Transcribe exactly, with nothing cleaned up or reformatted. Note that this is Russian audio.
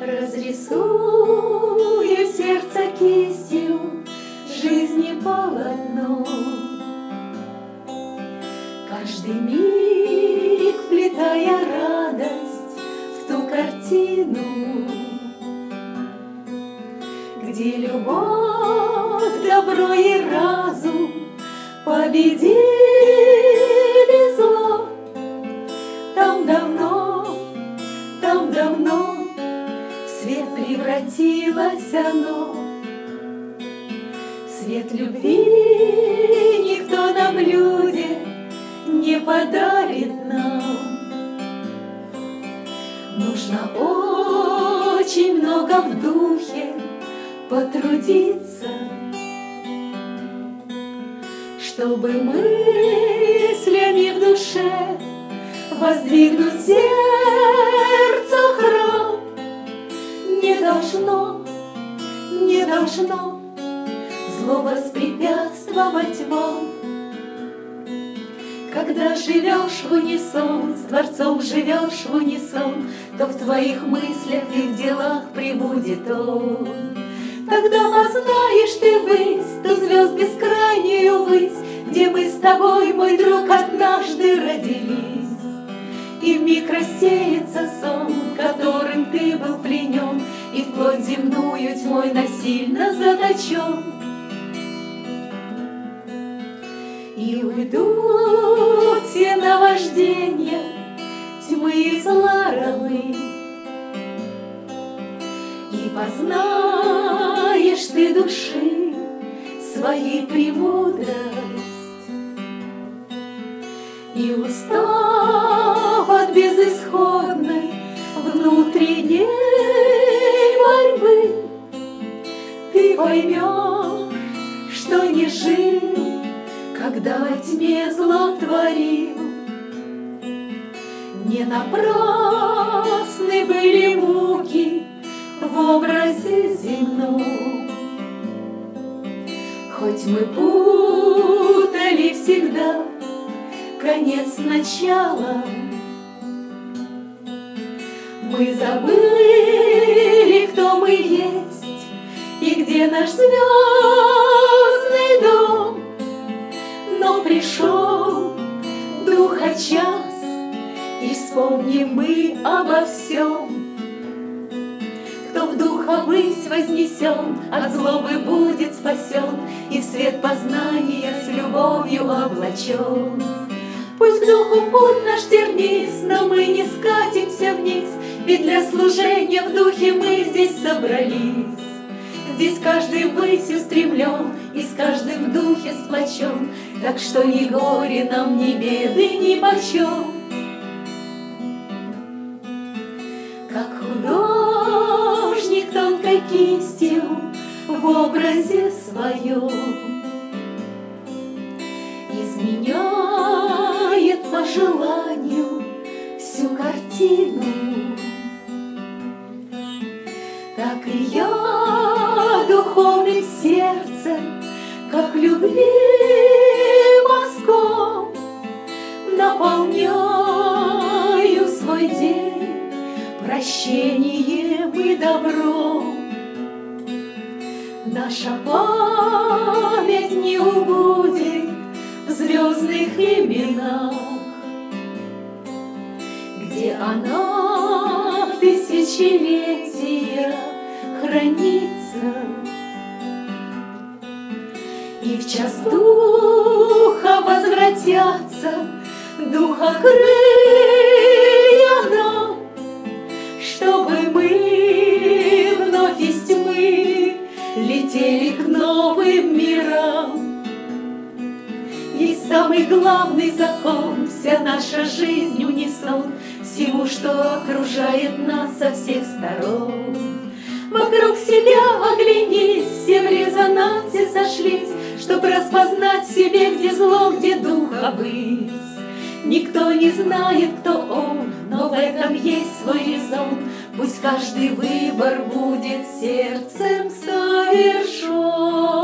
Разрисую сердце кистью жизни полотно. Каждый миг вплетая радость в ту картину, где любовь, добро и разум победили зло. Там давно, там давно в свет превратилось оно. Свет любви никто на блюде не подарит нам. Нужно очень много в духе потрудиться, чтобы мыслями в душе воздвигнуть сердцу храм. Не должно, не должно зло воспрепятствовать вам. Когда живешь в унисон, с Творцом живешь в унисон, то в твоих мыслях и в делах пребудет Он. Тогда познаешь ты высь, ту звезд бескрайнюю высь, где мы с тобой, мой друг, однажды родились. И вмиг рассеется сон, которым ты был пленен, и вплоть земную тьмой насильно заточен. И уйдут все наваждения тьмы и зла раны, и познаешь ты души своей премудрость. И устав от безысходной внутренней борьбы, ты поймешь, что не жил, когда во тьме зло творил. Не напрасны были муки в образе земном, хоть мы путали всегда конец с началом. Мы забыли, кто мы есть и где наш звездный дом. Но пришел духа час, и вспомним мы обо всем. Кто в духа высь вознесен, от злобы будет спасен, и в свет познания с любовью облачен. Пусть к духу путь наш тернист, но мы не скатимся вниз, ведь для служения в духе мы здесь собрались. Здесь каждый ввысь устремлен, и с каждым в духе сплочен, так что ни горе нам, ни беды, ни почем. Как художник тонкой кистью в образе своем изменяет по желанию всю картину, так и я духовным сердцем, как любви мазком, наполняю свой день прощением и добром. Наша память не убудет в звездных именах, где она тысячелетия хранится. И в час духа возвратятся духа крылья нам, чтобы мы вновь из тьмы летели к новым мирам. Есть самый главный закон, вся наша жизнь унисон всему, что окружает нас со всех сторон. Вокруг себя оглянись, все в резонансе сошлись, чтоб распознать в себе, где зло, где духа высь. Никто не знает, кто он, но в этом есть свой резон. Пусть каждый выбор будет сердцем совершен.